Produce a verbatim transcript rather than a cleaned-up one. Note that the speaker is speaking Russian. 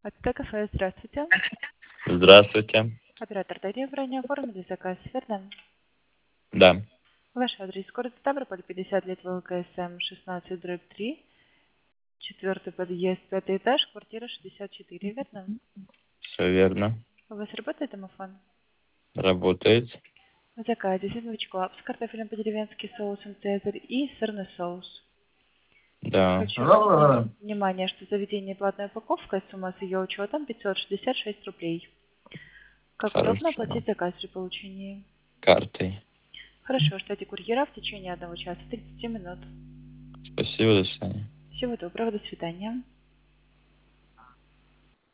АТТ кафе, здравствуйте. Здравствуйте. Оператор Дарья, вы ранее оформили заказ, верно? Да, Ваш адрес: город Ставрополь, пятьдесят лет ВЛКСМ, шестнадцать дробь три, четвертый подъезд, пятый этаж, квартира шестьдесят четыре, верно? все верно. У вас работает домофон? Работает. В заказе сэндвич клаб с картофелем по-деревенски, соусом цезарь и сырный соус. Да. Хочу обратить внимание, что заведение платная упаковка, сумма с ее учетом пятьсот шестьдесят шесть рублей. Как удобно Хорошо. оплатить заказ при получении? Картой. Хорошо, ждите курьера в течение одного часа тридцати минут. Спасибо, до свидания. Всего доброго, до свидания.